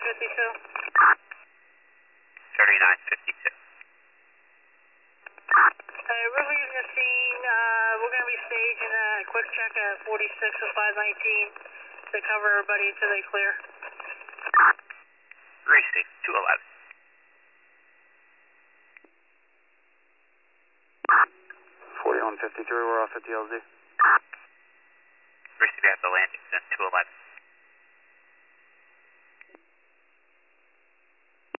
3952. We're leaving the scene. We're going to be staging a quick check at 46 of 519 to cover everybody until they clear. Restate 211. 4153, we're off at DLZ. Restate at the landing, then 211.